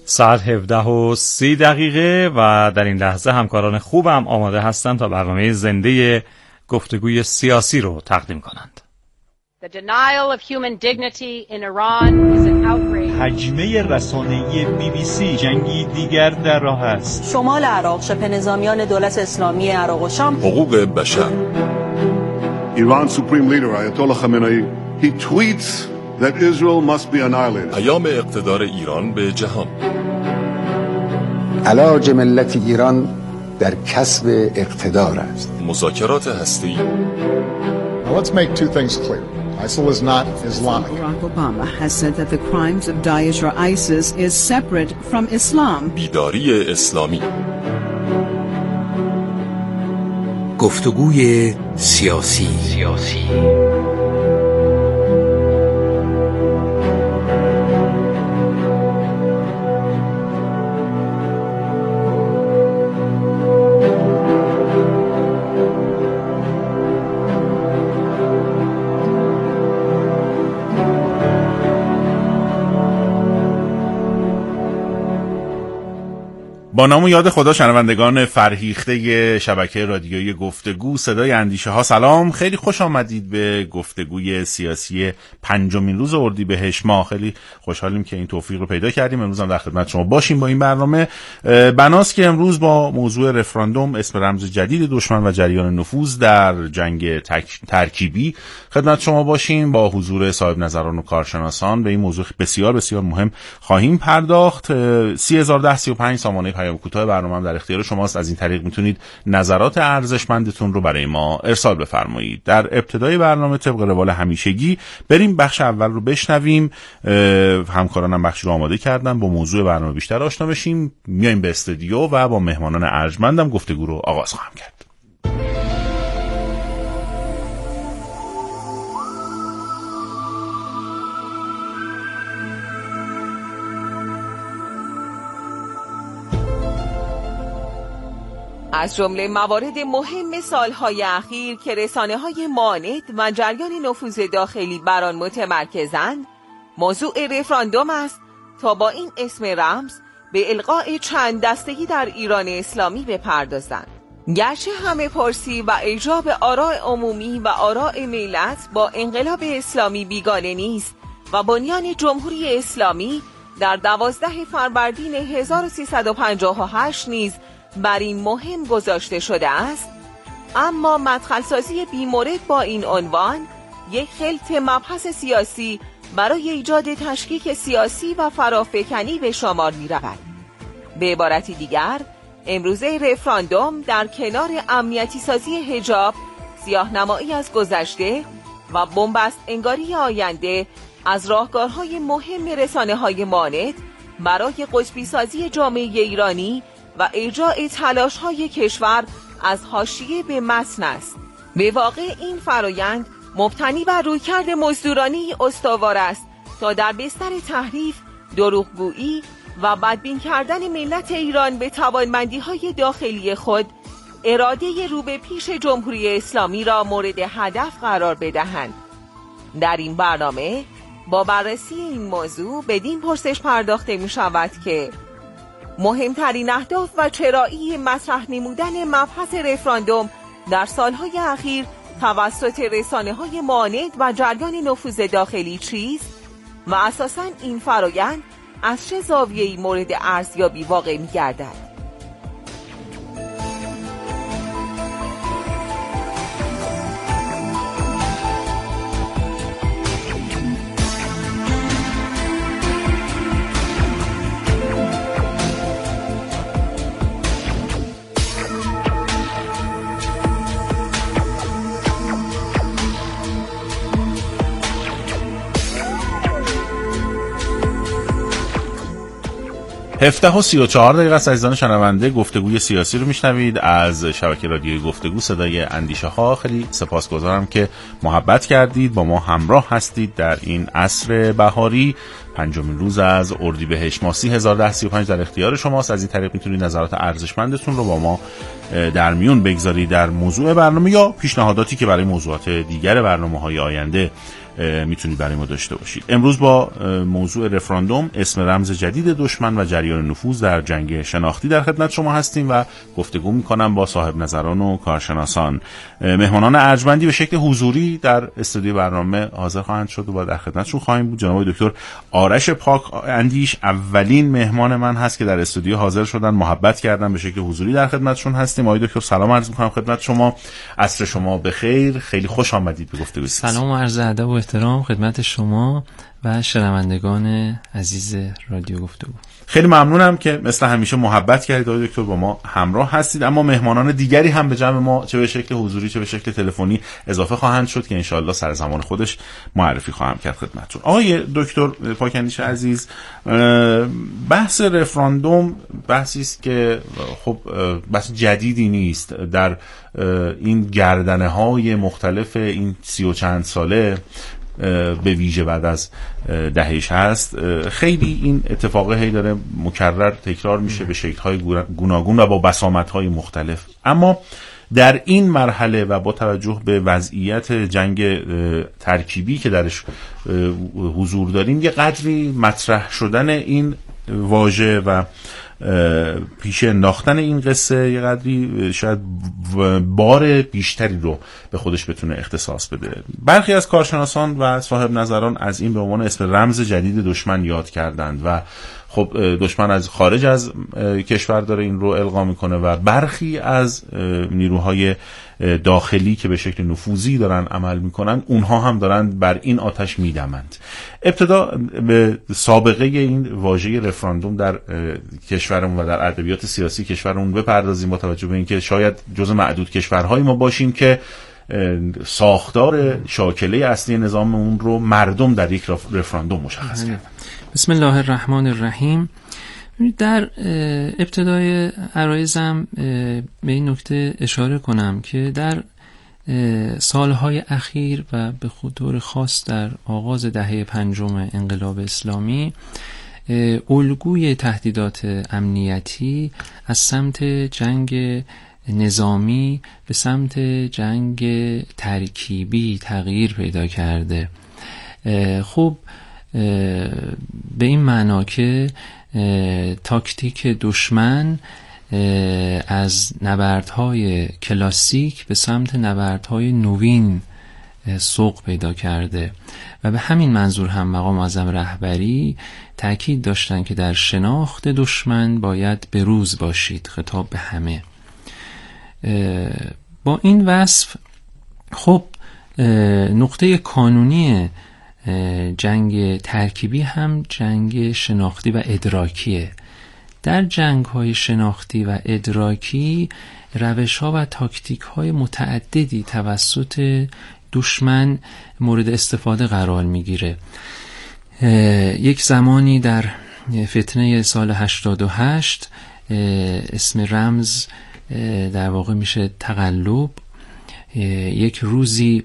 ساعت 17:30 و در این لحظه همکاران خوبم آماده هستند تا برنامه زنده گفتگوی سیاسی رو تقدیم کنند. The denial of human dignity in Iran is an outrage. حجمه رسانه‌ای BBC جنگی دیگر در راه است. شمال عراق شبه نظامیان دولت اسلامی عراق و شام. حقوق بشر. Iran's supreme leader Ayatollah Khamenei he tweets that Israel must be annihilated. پیام اقتدار ایران به جهان. علاج ملت ایران در کسب اقتدار است. مذاکرات هسته‌ای. Let's make two things clear. ISIL is not Islamic. Barack Obama has said that the crimes of Daesh or ISIS is separate from Islam. بیداری اسلامی. گفتگوی سیاسی. با نام و یاد خدا شنوندگان فرهیخته شبکه رادیویی گفتگو صدای اندیشه ها، سلام، خیلی خوش آمدید به گفتگوی سیاسی 5مین روز اردیبهشت ماه. خیلی خوشحالیم که این توفیق رو پیدا کردیم امروز هم در خدمت شما باشیم با این برنامه. بناست که امروز با موضوع رفراندوم، اسم رمز جدید دشمن و جریان نفوذ در جنگ ترکیبی خدمت شما باشیم. با حضور صاحب نظران و کارشناسان به این موضوع بسیار بسیار مهم خواهیم پرداخت. 301035 سامانه پیام کوتاه برنامه هم در اختیار شماست. از این طریق میتونید نظرات ارزشمندتون رو برای ما ارسال بفرمایید. در ابتدای برنامه طبق روال همیشگی بریم بخش اول رو بشنویم. همکارانم بخش رو آماده کردن، با موضوع برنامه بیشتر آشنا بشیم. میایم به استودیو و با مهمانان ارجمندم گفتگو رو آغاز خواهم کرد. از جمله موارد مهم سالهای اخیر که رسانه‌های ماند و جریان نفوذ داخلی بر آن متمرکزند، موضوع رفراندوم است تا با این اسم رمز به القاء چند دستگی در ایران اسلامی بپردازند. گرچه همه پرسی و اجرا به آراء عمومی و آراء ملت با انقلاب اسلامی بیگانه نیست و بنیان جمهوری اسلامی در 12 فروردین 1358 نیز بر این مهم گذاشته شده است، اما مدخل‌سازی بی‌مورد با این عنوان یک خلط مبحث سیاسی برای ایجاد تشکیک سیاسی و فرافکنی به شمار می‌رود. به عبارت دیگر، امروزه رفراندوم در کنار امنیتی سازی حجاب، سیاه‌نمایی از گذشته و بن‌بست انگاری آینده از راهکارهای مهم رسانه‌های ماند برای قطبی سازی جامعه ایرانی و اجرای تلاش‌های کشور از حاشیه به متن است. به واقع این فرایند مبتنی بر رویکرد مزدورانه‌ای استوار است تا در بستر تحریف، دروغگویی و بدبین کردن ملت ایران به توانمندی‌های داخلی خود، اراده رو به پیش جمهوری اسلامی را مورد هدف قرار بدهند. در این برنامه با بررسی این موضوع بدین پرسش پرداخته می شود که مهمترین اهداف و چرایی مطرح نمودن مبحث رفراندوم در سالهای اخیر توسط رسانه‌های ماند و جریان نفوذ داخلی چیست و اساساً این فرایند از چه زاویه‌ای مورد ارزیابی واقع می‌گردد؟ هفته و 34 دقیقه است عزیزان شنونده. گفتگوی سیاسی رو میشنوید از شبکه رادیویی گفتگو صدای اندیشه ها. خیلی سپاسگزارم که محبت کردید، با ما همراه هستید در این عصر بهاری. 5مین روز از اردیبهشت ماه 301035 در اختیار شماست. از این طریق میتونید نظرات ارزشمندتون رو با ما در میون بگذارید در موضوع برنامه یا پیشنهاداتی که برای موضوعات دیگر برنامه‌های آینده میتونید برای ما داشته باشید. امروز با موضوع رفراندوم، اسم رمز جدید دشمن و جریان نفوذ در جنگ شناختی در خدمت شما هستیم و گفتگو میکنم با صاحب نظران و کارشناسان. مهمانان ارجمندی به شکل حضوری در استودیو برنامه حاضر خواهند شد و در خدمتشون خواهیم بود. جناب دکتر آرش پاک اندیش اولین مهمان من هست که در استودیو حاضر شدن، محبت کردن، به شکل حضوری در خدمتشون هستیم. آقای دکتر سلام عرض میکنم خدمت شما، عصر شما بخیر، خیلی خوش آمدید به گفتگو. سلام و عرض ادب و احترام خدمت شما و شنوندگان عزیز رادیو گفتگو. خیلی ممنونم که مثل همیشه محبت کردید آقای دکتر، با ما همراه هستید. اما مهمانان دیگری هم به جمع ما چه به شکل حضوری چه به شکل تلفنی اضافه خواهند شد که انشالله سر زمان خودش معرفی خواهم کرد خدمتتون. آقای دکتر پاکندیش عزیز، بحث رفراندوم بحثی است که خب بحث جدیدی نیست، در این گردنه‌های مختلف این 30 و چند ساله به ویژه بعد از دهش هست، خیلی این اتفاقه هی داره مکرر تکرار میشه به شکل‌های گوناگون و با بسامدهای مختلف. اما در این مرحله و با توجه به وضعیت جنگ ترکیبی که درش حضور داریم، یه قدری مطرح شدن این واژه و پیش انداختن این قصه یه قدری شاید بار بیشتری رو به خودش بتونه اختصاص بده. برخی از کارشناسان و صاحب نظران از این به عنوان اسم رمز جدید دشمن یاد کردند و خب دشمن از خارج از کشور داره این رو القا میکنه و برخی از نیروهای داخلی که به شکل نفوذی دارن عمل میکنن، اونها هم دارن بر این آتش میدمند. ابتدا به سابقه این واژه رفراندوم در کشورمون و در ادبیات سیاسی کشورمون بپردازیم، با توجه به اینکه شاید جز معدود کشورهای ما باشیم که ساختار شاکله اصلی نظاممون رو مردم در یک رفراندوم مشخص کردن. بسم الله الرحمن الرحیم. در ابتدای عرایزم به این نکته اشاره کنم که در سالهای اخیر و به طور خاص در آغاز دهه پنجم انقلاب اسلامی، الگوی تهدیدات امنیتی از سمت جنگ نظامی به سمت جنگ ترکیبی تغییر پیدا کرده. خب به این معنا که تاکتیک دشمن از نبردهای کلاسیک به سمت نبردهای نوین سوق پیدا کرده و به همین منظور هم مقام معظم رهبری تأکید داشتن که در شناخت دشمن باید بروز باشید، خطاب به همه. با این وصف خب نقطه کانونی جنگ ترکیبی هم جنگ شناختی و ادراکیه. در جنگ های شناختی و ادراکی روش ها و تاکتیک های متعددی توسط دشمن مورد استفاده قرار میگیره. یک زمانی در فتنه سال 88 اسم رمز در واقع میشه تقلب. یک روزی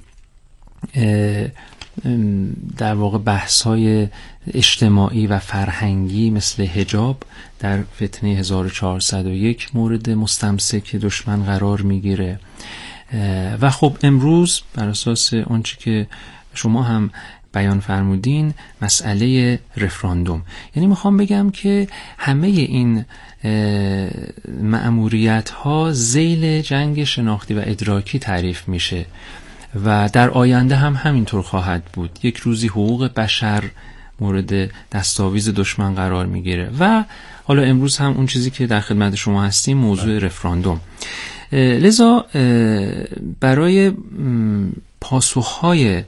در واقع بحث‌های اجتماعی و فرهنگی مثل حجاب در فتنه 1401 مورد مستمسک دشمن قرار میگیره و خب امروز بر اساس آنچه که شما هم بیان فرمودین، مسئله رفراندوم. یعنی میخوام بگم که همه این مأموریت ها ذیل جنگ شناختی و ادراکی تعریف میشه و در آینده هم همینطور خواهد بود. یک روزی حقوق بشر مورد دستاویز دشمن قرار میگیره و حالا امروز هم اون چیزی که در خدمت شما هستیم موضوع رفراندوم. لذا برای پاسخهای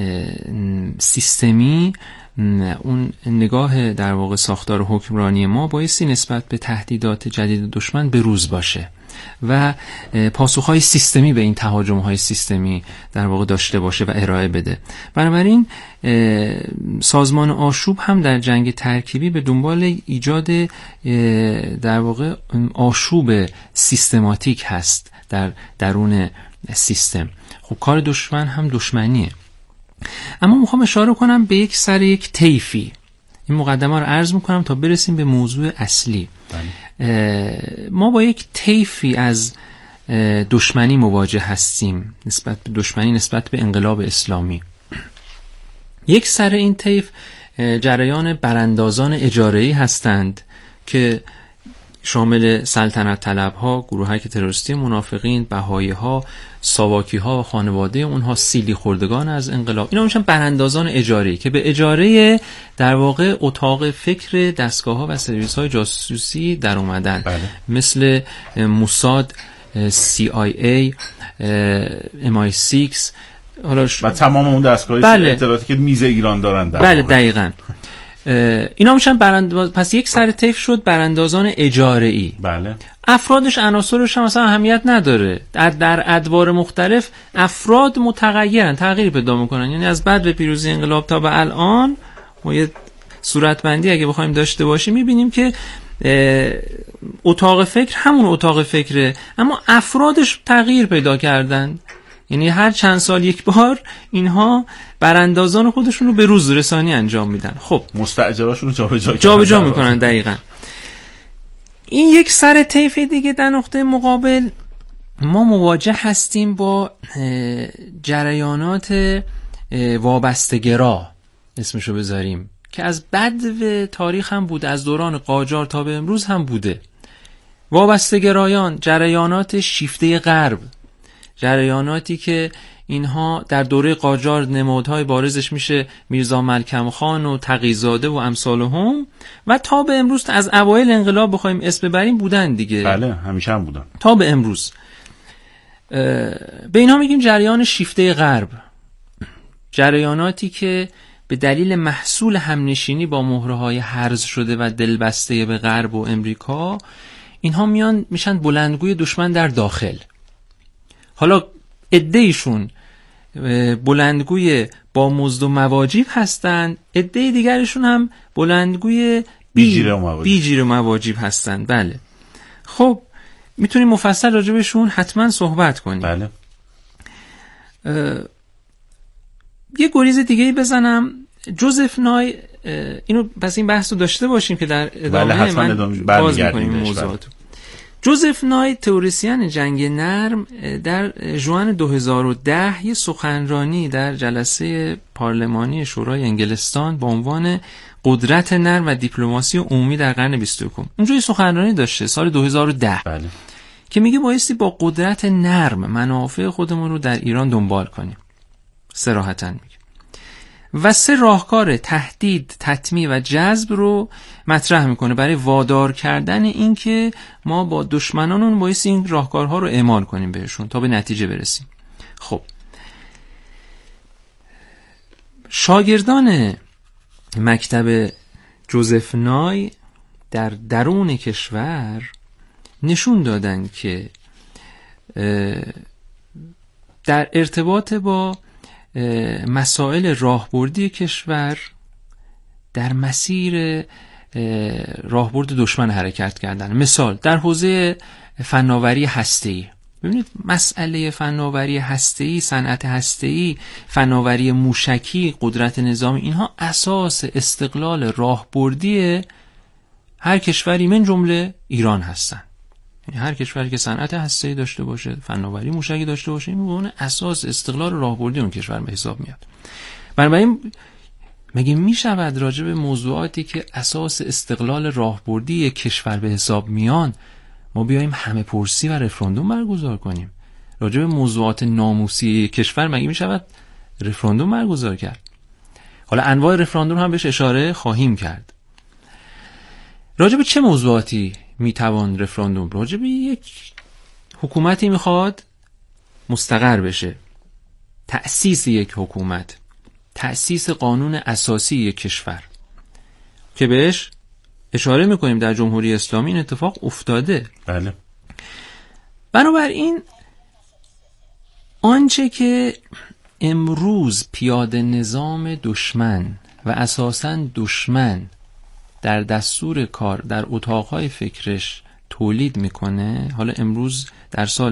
سیستمی اون نگاه در واقع ساختار حکمرانی ما بایستی نسبت به تهدیدات جدید دشمن به روز باشه و پاسخهای سیستمی به این تهاجمهای سیستمی در واقع داشته باشه و ارائه بده. بنابراین سازمان آشوب هم در جنگ ترکیبی به دنبال ایجاد در واقع آشوب سیستماتیک هست در درون سیستم. خب کار دشمن هم دشمنیه. اما میخوام اشاره کنم به یک طیفی. این مقدمه رو عرض میکنم تا برسیم به موضوع اصلی. ما با یک طیفی از دشمنی مواجه هستیم، نسبت به دشمنی نسبت به انقلاب اسلامی. یک سر این طیف جریان براندازان اجاره‌ای هستند که شامل سلطنت طلب‌ها، گروه‌های تروریستی منافقین، بهایی‌ها، ساواکی‌ها و خانواده اونها، سیلی خوردگان از انقلاب، اینا میشن براندازان اجاره‌ای که به اجاره در واقع اتاق فکر دستگاه‌ها و سرویس‌های جاسوسی در اومدن. بله. مثل موساد، CIA، MI6 و تمام اون دستگاه‌های بله. اطلاعاتی که میز ایران دارن. بله دقیقاً. اینا میشن پس یک سر طیف شد براندازان اجاره‌ای. بله. افرادش عناصرش هم اصلا اهمیت نداره. در ادوار مختلف افراد متغیرن، تغییر پیدا میکنن. یعنی از بعد به پیروزی انقلاب تا به الان ما یه صورتبندی اگه بخوایم داشته باشیم میبینیم که اتاق فکر همون اتاق فکره، اما افرادش تغییر پیدا کردن. یعنی هر چند سال یک بار اینها براندازان خودشون رو به روز رسانی انجام میدن. خب مستاجراشون رو جابجا میکنن. دقیقاً. این یک سر طیف دیگه. در نقطه مقابل ما مواجه هستیم با جریانات وابستگرا اسمشو بذاریم که از بدو تاریخ هم بوده، از دوران قاجار تا به امروز هم بوده. وابستگرایان، جریانات شیفته غرب، جریاناتی که اینها در دوره قاجار نمادهای بارزش میشه میرزا ملکم خان و تقی‌زاده و امثالهم و تا به امروز از اوایل انقلاب بخوایم اسم ببریم بودن دیگه. بله همیشه هم بودن تا به امروز. به اینها میگیم جریان شیفته غرب، جریاناتی که به دلیل محصول همنشینی با مهره‌های هرز شده و دلبسته به غرب و امریکا، اینها میشن بلندگوی دشمن در داخل. حالا عده‌ایشون بلندگوی با مزد و مواجیب هستند، عده دیگرشون هم بلندگوی بیجیر و مواجیب هستند. بله. خب میتونیم مفصل راجبشون حتما صحبت کنیم. بله. یه گریز دیگه بزنم. جوزف نای، اینو پس این بحث رو داشته باشیم که در ادامه من باز میکنیم موضوعات. جوزف نای تئوریسین جنگ نرم در ژوئن 2010 یه سخنرانی در جلسه پارلمانی شورای انگلستان با عنوان قدرت نرم و دیپلماسی عمومی در قرن 21 اونجا یه سخنرانی داشته سال 2010. بله. که میگه بایستی با قدرت نرم منافع خودمون رو در ایران دنبال کنیم. صراحتاً میگه. و 3 راهکار تهدید، تطمیع و جذب رو مطرح میکنه برای وادار کردن این که ما با دشمنانمون بایستی این راهکارها رو اعمال کنیم بهشون تا به نتیجه برسیم. خب شاگردان مکتب جوزف نای در درون کشور نشون دادن که در ارتباط با مسائل راهبردی کشور در مسیر راهبرد دشمن حرکت کردن. مثال در حوزه فناوری هسته‌ای. ببینید مسئله فناوری هسته‌ای، صنعت هسته‌ای، فناوری موشکی، قدرت نظامی، اینها اساس استقلال راهبردی هر کشوری من جمله ایران هستن. یعنی هر کشوری که صنعت هسته‌ای داشته باشه، فناوری موشکی داشته باشه، این به اساس استقلال راهبردی اون کشور به حساب میاد. بنابراین مگه میشود راجع به موضوعاتی که اساس استقلال راهبردی یک کشور به حساب میان ما بیایم همه پرسی و رفراندوم برگزار کنیم؟ راجع به موضوعات ناموسی کشور مگه میشود رفراندوم برگزار کرد؟ حالا انواع رفراندوم هم بهش اشاره خواهیم کرد. راجع به چه موضوعاتی میتوان رفراندوم؟ راجع به یک حکومتی میخواد مستقر بشه، تأسیس یک حکومت، تأسیس قانون اساسی یک کشور که بهش اشاره میکنیم در جمهوری اسلامی این اتفاق افتاده. بله. بنابراین آنچه که امروز پیاده نظام دشمن و اساساً دشمن در دستور کار در اتاقهای فکرش تولید میکنه، حالا امروز در سال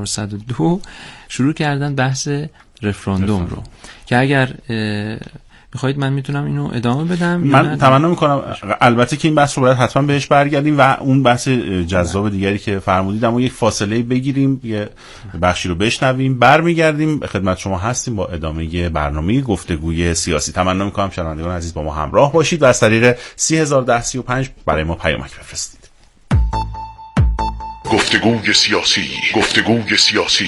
1402 شروع کردن بحث رفراندوم رو که اگر میخواید من میتونم اینو ادامه بدم؟ من تمنا میکنم، البته که این بحث رو باید حتما بهش برگردیم و اون بحث جذاب دیگری که فرمودید، اما یک فاصله بگیریم، یه بخشی رو بشنویم، برمیگردیم خدمت شما هستیم با ادامه برنامه گفتگوی سیاسی. تمنا میکنم شنوندگان عزیز با ما همراه باشید و از طریق 301035 برای ما پیامک بفرستید. گفتگوی سیاسی، گفتگوی سیاسی،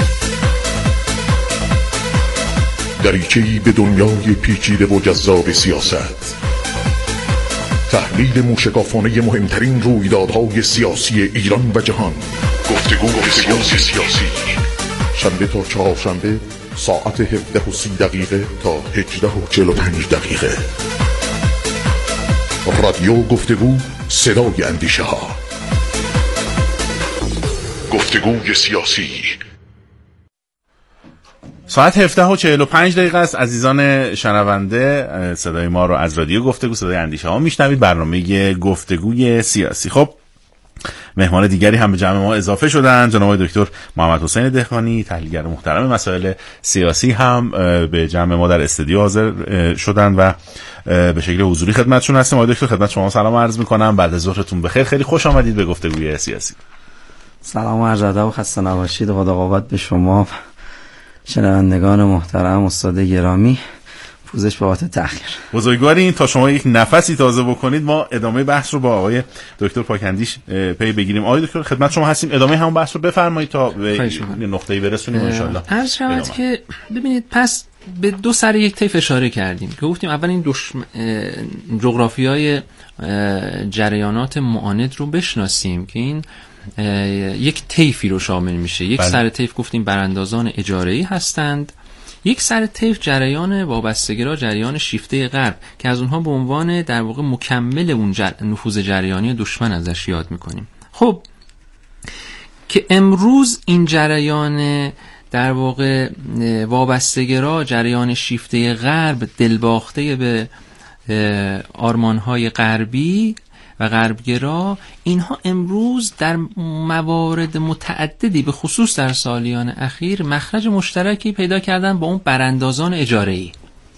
دریچه‌ای به دنیای پیچیده و جذاب سیاست. تحلیل موشکافانه مهمترین رویدادهای سیاسی ایران و جهان. گفتگوی سیاسی، شنبه تا چهارشنبه ساعت 17:30 تا 18:45. رادیو گفتگو، صدای اندیشه ها. گفتگوی سیاسی. ساعت 17:45 است. عزیزان شنونده، صدای ما رو از رادیو گفتگو، صدای اندیشه ها میشنوید، برنامه گفتگوی سیاسی. خب مهمان دیگری هم به جمع ما اضافه شدن، جناب آقای دکتر محمد حسین دهقانی، تحلیلگر محترم مسائل سیاسی هم به جمع ما در استودیو حاضر شدن و به شکل حضوری خدمتشون هستیم. آقای دکتر خدمت شما سلام عرض میکنم، بعد از ظهرتون بخیر، خیلی خوش آمدید به گفتگوی سیاسی. سلام و عرض ادب و خسته نباشید، خدا قوت به شما شنوندگان محترم، استاد گرامی، پوزش بابت تأخیر. بزرگوارین، تا شما یک نفسی تازه بکنید ما ادامه بحث رو با آقای دکتر پاکندیش پی بگیریم. آقای دکتر خدمت شما هستیم، ادامه همون بحث رو بفرمایید تا به نقطه‌ای برسونیم ان شاء الله. عرض شود که ببینید، پس به دو سر یک طیف اشاره کردیم که گفتیم اول این جغرافیای جریانات معاند رو بشناسیم که این یک طیفی رو شامل میشه. یک سر طیف گفتیم براندازان اجاره‌ای هستند، یک سر طیف جریان وابستگی‌ها، جریان شیفته غرب که از اونها به عنوان در واقع مکمل اون نفوذ جریانی دشمن ازش یاد میکنیم. خب که امروز این جریان در واقع وابستگی‌ها، جریان شیفته غرب، دلباخته به آرمان‌های غربی و غربگرا، اینها امروز در موارد متعددی به خصوص در سالیان اخیر مخرج مشترکی پیدا کردن با اون براندازان اجاره‌ای.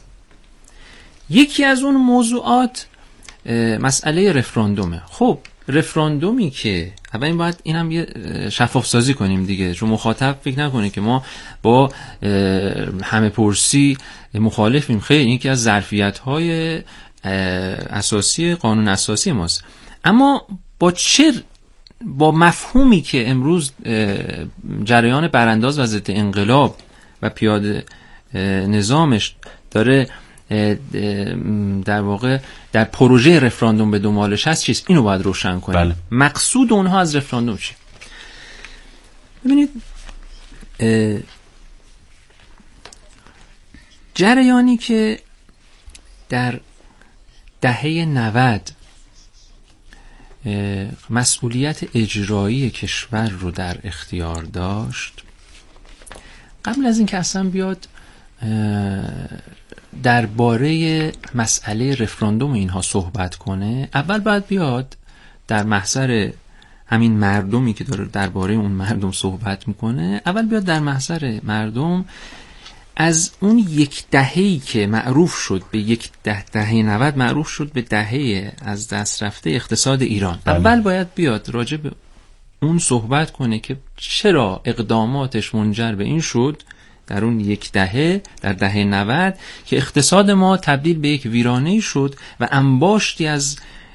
یکی از اون موضوعات مسئله رفراندومه. خب رفراندومی که اول باید اینم یه شفاف سازی کنیم دیگه، چون مخاطب فکر نکنه که ما با همه پرسی مخالفیم. خیلی یکی از ظرفیت‌های اساسی قانون اساسی ماست، اما با مفهومی که امروز جریان برانداز و ضد انقلاب و پیاده نظامش داره در واقع در پروژه رفراندوم به دنبالش هست چیست، اینو باید روشن کنیم. بله. مقصود اونها از رفراندوم چیه؟ ببینید جریانی که در دهه 90 مسئولیت اجرایی کشور رو در اختیار داشت، قبل از اینکه اصلا بیاد درباره مسئله رفراندوم اینها صحبت کنه، اول باید بیاد در محضر همین مردمی که داره درباره اون مردم صحبت میکنه، اول بیاد در محضر مردم از اون یک دهه‌ای که معروف شد به یک دهه 90 معروف شد به دهه از دست رفته اقتصاد ایران. اول باید بیاد راجع به اون صحبت کنه که چرا اقداماتش منجر به این شد در اون یک دهه، در دهه 90 که اقتصاد ما تبدیل به یک ویرانه‌ای شد و انباشتی از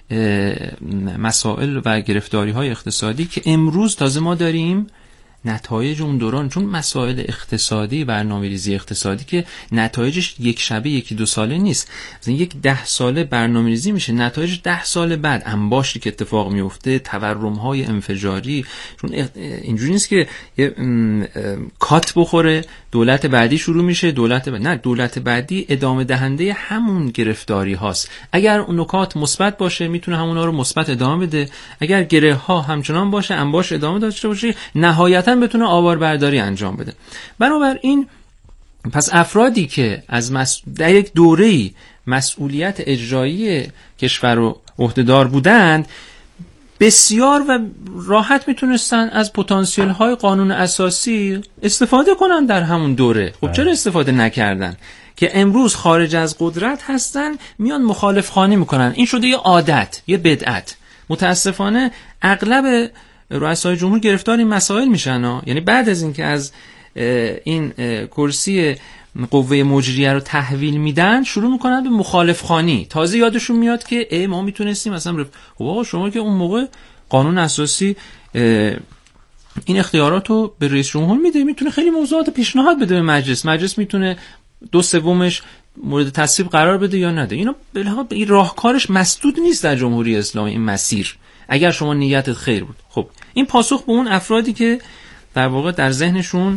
مسائل و گرفتاری‌های اقتصادی که امروز تازه ما داریم نتایج اون دوران، چون مسائل اقتصادی، برنامه‌ریزی اقتصادی که نتایجش یک شبه یکی دو ساله نیست، مثلا یک 10 ساله برنامه‌ریزی میشه، نتایج 10 سال بعد انباشتی که اتفاق میفته، تورم‌های انفجاری، چون اینجوری نیست که یه کات بخوره دولت بعدی شروع میشه، دولت بعدی ادامه دهنده همون گرفتاری هاست. اگر اون نکات مثبت باشه میتونه همونا رو مثبت ادامه بده، اگر گره ها همچنان باشه انباش ادامه داشته باشه، نهایتاً بتونه آواربرداری انجام بده. بنابراین پس افرادی که در یک دوره‌ای مسئولیت اجرایی کشور رو عهده‌دار بودند بسیار و راحت میتونستن از پتانسیل های قانون اساسی استفاده کنن در همون دوره. خب چرا استفاده نکردن؟ که امروز خارج از قدرت هستن میان مخالف خوانی میکنن. این شده یه عادت، یه بدعت. متاسفانه اغلب رؤسای جمهور گرفتار این مسائل میشن یعنی بعد از اینکه از این کرسی قوه مجریه رو تحویل میدن شروع میکنن به مخالف خوانی. تازه یادشون میاد که ما میتونستیم مثلا آقا شما که اون موقع قانون اساسی این اختیارات رو به رئیس جمهور میده، میتونه خیلی موضوعات پیشنهاد بده به مجلس میتونه 2/3 مورد تصویب قرار بده یا نده. اینا این راهکارش مسدود نیست در جمهوری اسلامی این مسیر، اگر شما نیتت خیر بود. خب این پاسخ به اون افرادی که در واقع در ذهنشون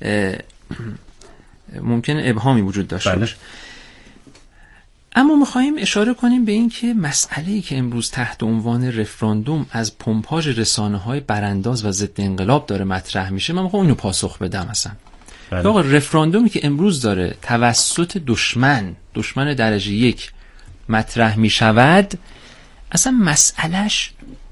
ممکن ابهامی وجود داشته باشه. اما می‌خوایم اشاره کنیم به این که مسئله‌ای که امروز تحت عنوان رفراندوم از پمپاژ رسانه‌های برانداز و ضد انقلاب داره مطرح میشه، من می‌خوام اینو پاسخ بدم. مثلا آقا رفراندومی که امروز داره توسط دشمن درجه 1 مطرح میشود، اصلا مسئلهش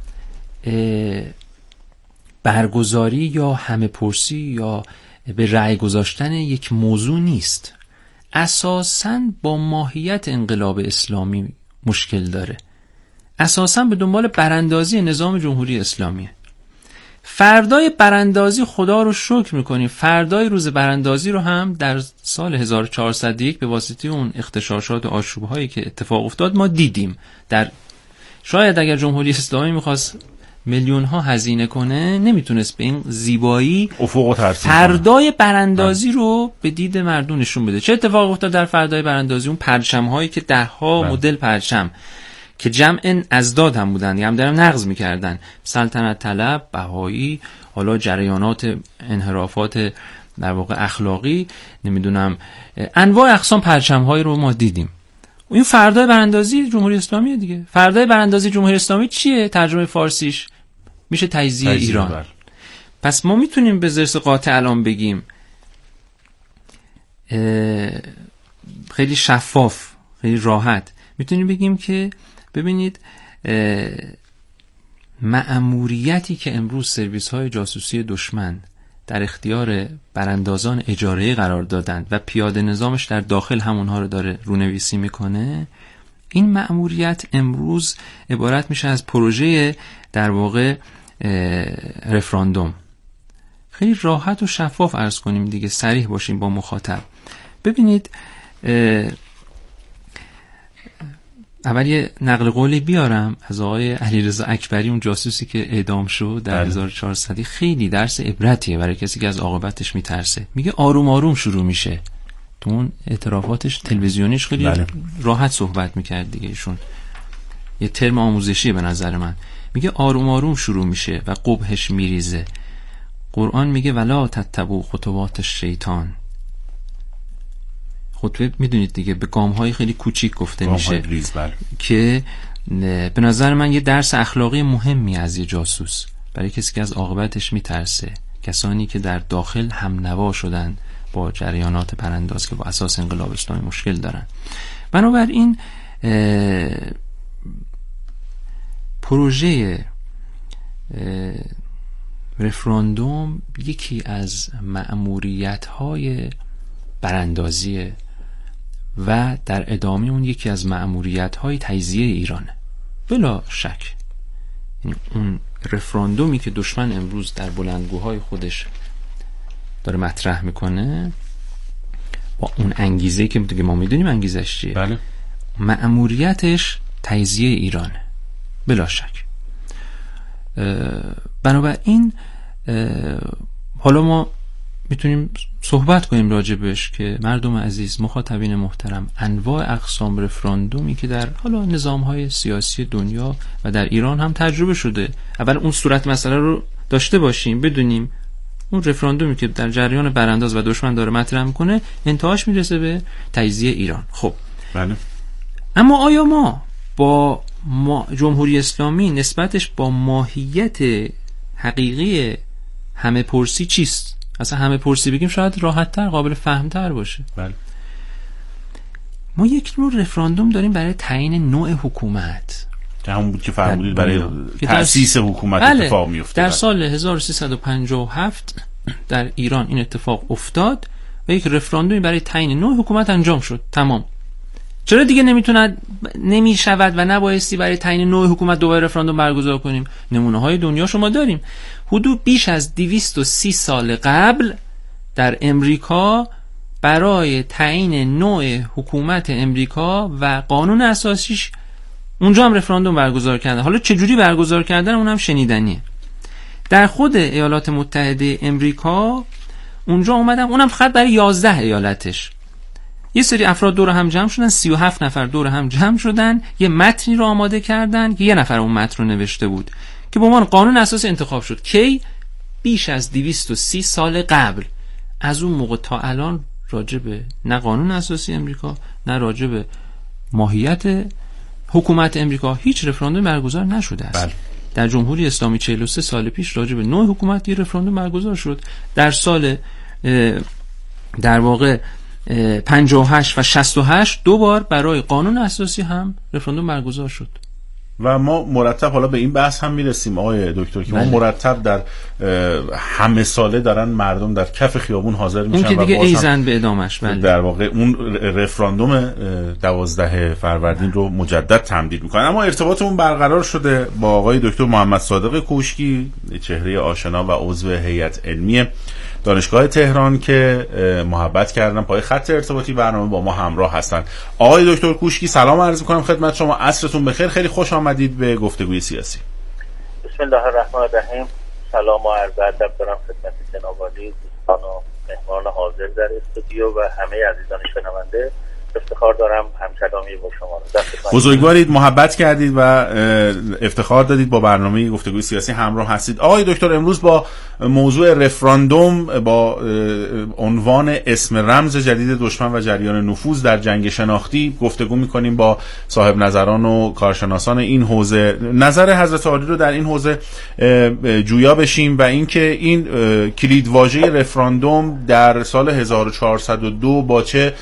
برگزاری یا همه پرسی یا به رأی گذاشتن یک موضوع نیست، اساساً با ماهیت انقلاب اسلامی مشکل داره، اساساً به دنبال براندازی نظام جمهوری اسلامیه. فردای براندازی خدا رو شکر میکنیم، فردای روز براندازی رو هم در سال 1401 به واسطه اون اغتشاشات و آشوب‌هایی که اتفاق افتاد ما دیدیم. شاید اگر جمهوری اسلامی میخواست میلیون ها هزینه کنه نمیتونست به این زیبایی فردای براندازی رو به دید مردم نشون بده. چه اتفاق افتاد در فردای براندازی؟ اون پرچم هایی که 10 مدل پرچم که جمع ازداد هم بودن، هم دارن نقض میکردن، سلطنت طلب، بهایی، حالا جریانات انحرافات در واقع اخلاقی، نمیدونم انواع اقسام پرچم هایی رو ما دیدیم. این فردای براندازی جمهوری اسلامی دیگه. فردای براندازی جمهوری اسلامی چیه؟ ترجمه فارسیش میشه تجزیه ایران. پس ما میتونیم به ضرس قاطع الان بگیم، خیلی شفاف، خیلی راحت میتونیم بگیم که ببینید مأموریتی که امروز سرویس های جاسوسی دشمن در اختیار براندازان اجاره‌ای قرار دادند و پیاده نظامش در داخل همونها رو داره رونویسی میکنه، این مأموریت امروز عبارت میشه از پروژه در واقع رفراندوم. خیلی راحت و شفاف عرض کنیم دیگه، صریح باشیم با مخاطب. ببینید اول یه نقل قولی بیارم از آقای علیرضا اکبری، اون جاسوسی که اعدام شد در 1400. خیلی درس عبرتیه برای کسی که از عاقبتش میترسه. میگه آروم آروم شروع میشه. تو اون اعترافاتش تلویزیونیش خیلی راحت صحبت میکرد دیگه، ایشون یه ترم آموزشی به نظر من. میگه آروم آروم شروع میشه و قبحش میریزه. قرآن میگه ولا تتبعوا خطوات الشیطان. خطوه میدونید دیگه به گام‌های خیلی کوچیک گفته میشه که به نظر من یه درس اخلاقی مهمی از یه جاسوس برای کسی که از عاقبتش میترسه، کسانی که در داخل هم نوا شدن با جریانات برانداز که با اساس انقلاب اسلامی مشکل دارن. بنابراین پروژه رفراندوم یکی از مأموریت‌های براندازیه و در ادامه اون یکی از مأموریت‌های تجزیه ایرانه بلا شک. یعنی اون رفراندومی که دشمن امروز در بلندگوهای خودش داره مطرح میکنه با اون انگیزه‌ای که دیگه ما میدونیم انگیزش چیه، بله، مأموریتش تجزیه ایرانه بلا شک. بنابراین حالا ما میتونیم صحبت کنیم راجبش که مردم عزیز، مخاطبین محترم، انواع اقسام رفراندومی که در حالا نظام‌های سیاسی دنیا و در ایران هم تجربه شده، اول اون صورت مسئله رو داشته باشیم، بدونیم اون رفراندومی که در جریان برانداز و دشمن داره مطرح میکنه انتهاش میرسه به تجزیه ایران. خب بله، اما آیا ما با جمهوری اسلامی نسبتش با ماهیت حقیقی همه پرسی چیست؟ اصلا همه پرسی بگیم شاید راحت‌تر، قابل فهم‌تر باشه. بله. ما یک نوع رفراندوم داریم برای تعیین نوع حکومت، که همون بود که فرمودید برای تأسیس حکومت اتفاق میفته. در سال 1357 در ایران این اتفاق افتاد و یک رفراندومی برای تعیین نوع حکومت انجام شد. تمام. چرا دیگه نمیشود و نبایستی برای تعیین نوع حکومت دوباره رفراندوم برگزار کنیم؟ نمونه های دنیا شما داریم. حدود بیش از 230 سال قبل در امریکا برای تعیین نوع حکومت امریکا و قانون اساسیش اونجا هم رفراندوم برگزار کردن. حالا چجوری برگزار کردن اونم شنیدنیه. در خود ایالات متحده امریکا اونجا اومدن، اونم فقط برای 11 ایالتش یه سری افراد دور هم جمع شدن، 37 نفر دور هم جمع شدن، یه متنی رو آماده کردن که یه نفر اون متن رو نوشته بود که به عنوان قانون اساسی انتخاب شد. کی؟ بیش از 230 سال قبل. از اون موقع تا الان راجع به نه قانون اساسی امریکا نه راجع به ماهیت حکومت امریکا هیچ رفراندوم برگزار نشده است. بله. در جمهوری اسلامی 43 سال پیش راجع به نوع حکومت یه رفراندوم برگزار شد. در سال در واقع 58 و 68 دو بار برای قانون اساسی هم رفراندوم برگزار شد. و ما مرتب حالا به این بحث هم میرسیم آقای دکتر که ما مرتب در همه ساله دارن مردم در کف خیابون حاضر میشن اون که دیگه ایزن به ادامش. در واقع اون رفراندوم 12 فروردین رو مجدد تمدید میکنن. اما ارتباطمون برقرار شده با آقای دکتر محمد صادق کوشکی، چهره آشنا و عضو هیئت علمی دانشگاه تهران که محبت کردن پای خط ارتباطی برنامه با ما همراه هستن. آقای دکتر کوشکی سلام عرض می‌کنم خدمت شما. عصرتون بخیر. خیلی خوش آمدید به گفتگوی سیاسی. بسم الله الرحمن الرحیم. سلام و عرض ادب دارم خدمت جناب عالی، دوستان و مهمان حاضر در استودیو و همه عزیزان شنونده. افتخار دارم همکلامی با شما رو. بزرگوارید، محبت کردید و افتخار دادید با برنامه گفتگوی سیاسی همراه هستید. آقای دکتر، امروز با موضوع رفراندوم با عنوان اسم رمز جدید دشمن و جریان نفوذ در جنگ شناختی گفتگو می‌کنیم با صاحب نظران و کارشناسان این حوزه. نظر حضرت عالی رو در این حوزه جویا بشیم و اینکه این کلیدواژه رفراندوم در سال 1402 با چه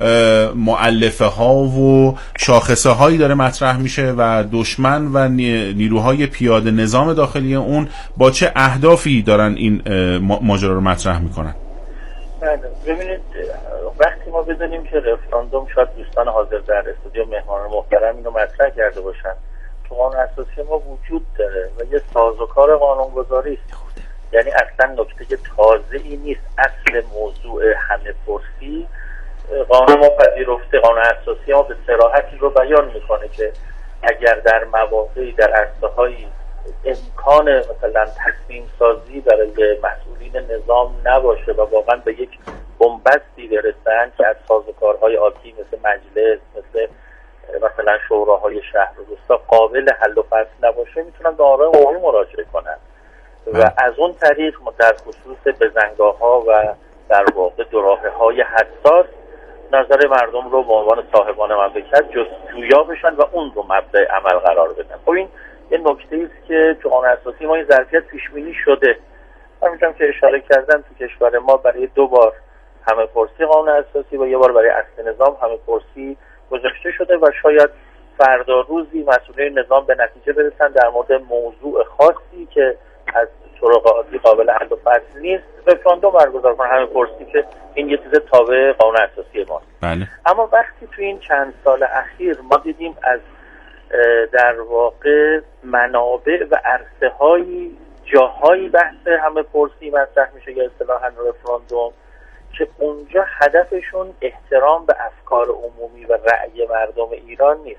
مؤلفه ها و شاخصه هایی داره مطرح میشه و دشمن و نیروهای پیاده نظام داخلی اون با چه اهدافی دارن این ماجرا رو مطرح میکنن. ببینید، وقتی ما بدونیم که رفراندوم، شاید دوستان حاضر در استودیو مهمان محترم اینو مطرح کرده باشن، تو قانون اساسی ما وجود داره و یه سازوکار قانونگذاری است. یعنی اصلا نکته تازه‌ای نیست. اصل موضوع همه پرسی قانون ما پذیرفته. قانون اساسی ما به صراحتی رو بیان میکنه که اگر در مواقعی در عرصه‌های امکان مثلا تصمیم سازی برای مسئولین نظام نباشه و واقعا به یک بنبستی برسن که از سازوکارهای عادی مثل مجلس، مثلا شوراهای شهر و روستا قابل حل و فصل نباشه، میتونن به آرای عمومی مراجعه کنن و از اون طریق در خصوص بزنگاه‌ها و در واقع دوراه‌های حساس نظر مردم رو به عنوان صاحبان مملکت جستجویا بشن و اون رو مبدأ عمل قرار بدن. خب این یه نکته است که تو قانون اساسی ما این ظرفیت پیش بینی شده. همونجوری که اشاره کردم تو کشور ما برای 2 بار همه پرسی قانون اساسی و 1 بار برای اصل نظام همه پرسی گذاشته شده و شاید فردا روزی مسئولین نظام به نتیجه برسن در مورد موضوع خاصی که از طرق عادی قابل حل و فصل نیست رفراندوم برگزار کنن همه پرسی، که این یه چیز تابع قانون اساسی ماست. بله. اما وقتی تو این چند سال اخیر ما دیدیم از در واقع منابع و عرصه‌های جاهایی بحث همه پرسی مطرح میشه یا اصطلاحاً رفراندوم که اونجا هدفشون احترام به افکار عمومی و رأی مردم ایران نیست.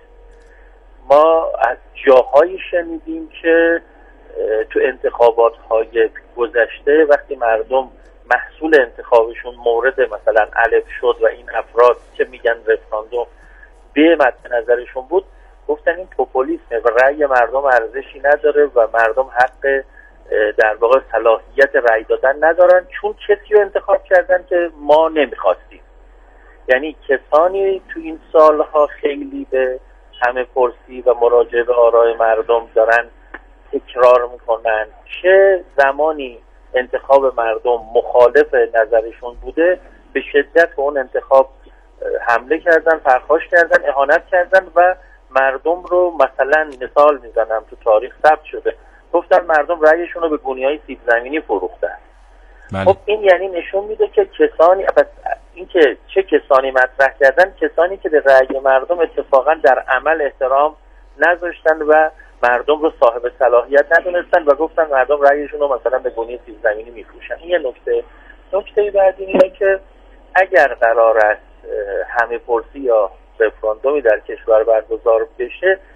ما از جاهایی شنیدیم که تو انتخابات‌های گذشته وقتی مردم محصول انتخابشون مورد مثلا الف شد و این افراد که میگن رفراندوم به مد نظرشون بود، گفتن این پوپولیسمه و رأی مردم ارزشی نداره و مردم حق در واقع صلاحیت رأی دادن ندارن چون کسی رو انتخاب کردن که ما نمیخواستیم. یعنی کسانی تو این سالها خیلی به همه پرسی و مراجعه به آرای مردم دارن تکرار میکنن چه زمانی انتخاب مردم مخالف نظرشون بوده به شدت به اون انتخاب حمله کردن، پرخاش کردن، اهانت کردن و مردم رو مثلا مثال میزنم تو تاریخ ثبت شده گفتن مردم رأیشون رو به گونی‌های سیب زمینی فروختن. خب این یعنی نشون میده که کسانی، اینکه چه کسانی مطرح کردن، کسانی که به رأی مردم اتفاقا در عمل احترام نذاشتن و مردم رو صاحب صلاحیت ندونستن و گفتن مردم رأیشون رو مثلا به گونی سیب زمینی میفروشن. این یه نکته بعدی اینه که اگر قرار است همه پرسی یا رفراندومی در کشور برگزار بشه،